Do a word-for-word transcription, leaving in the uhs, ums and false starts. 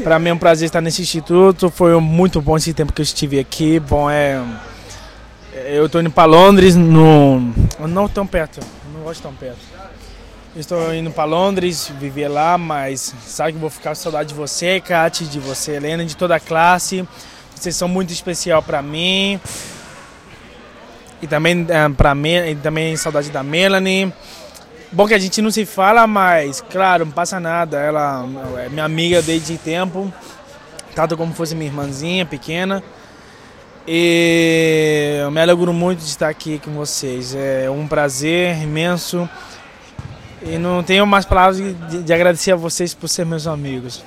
Para mim é um prazer estar nesse instituto, foi muito bom esse tempo que eu estive aqui. Bom, é, eu estou indo para Londres, no, não tão perto, não gosto tão perto. Estou indo para Londres, viver lá, mas sabe que vou ficar com saudade de você, Kati, de você, Helena, de toda a classe. Vocês são muito especial para mim. E também para mim, e também saudade da Melanie. Bom que a gente não se fala, mas claro, não passa nada. Ela é minha amiga desde tempo, tanto como fosse minha irmãzinha pequena. E eu me alegro muito de estar aqui com vocês. É um prazer imenso. E não tenho mais palavras de, de agradecer a vocês por ser meus amigos.